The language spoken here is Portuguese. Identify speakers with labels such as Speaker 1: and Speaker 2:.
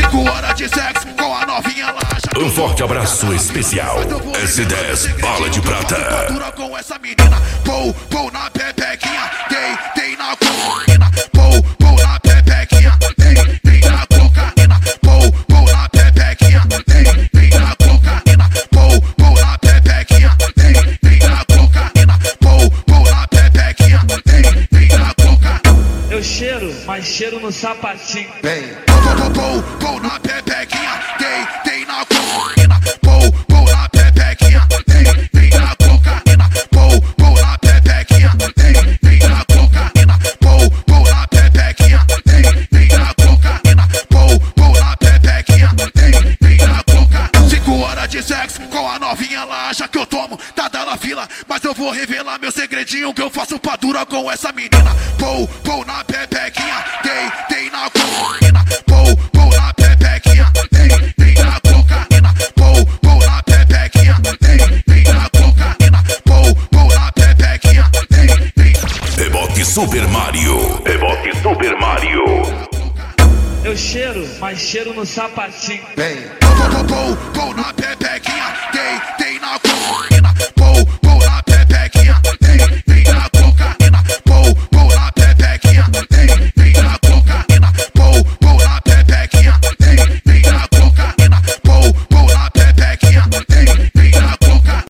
Speaker 1: 5 horas de sexo com a novinha laxa.
Speaker 2: Um forte abraço especial. S10 Bala de Prata.
Speaker 1: Com essa menina, pou na pepequinha, tem na cocaína, pou na pepequinha, tem na cocaína, pou na pepequinha, tem na cocaína, pou na pepequinha, tem na cocaína, pou na pepequinha, tem na cocaína.
Speaker 3: Eu cheiro, mas cheiro no sapatinho.
Speaker 1: Vem, pou na pepequinha, tem na cocaína, pou na pepequinha, tem na cocaína, pou na pepequinha, tem na cocaína, pou na pepequinha, tem na cocaína, pou na pepequinha, tem na cocaína. 5 horas de sexo com a novinha, ela acha que eu tomo, tá dando a fila, mas eu vou revelar meu segredinho que eu faço pra dura com essa menina. Pou na pepequinha, tem na cocaína, pou na pepequinha, tem na cocaína, pou na pepequinha, tem na cocaína, pou na pepequinha, tem.
Speaker 2: Reboque Super Mario. Reboque Super Mario.
Speaker 3: Eu cheiro, mas cheiro no sapatinho.
Speaker 1: Vem, pou na pepequinha.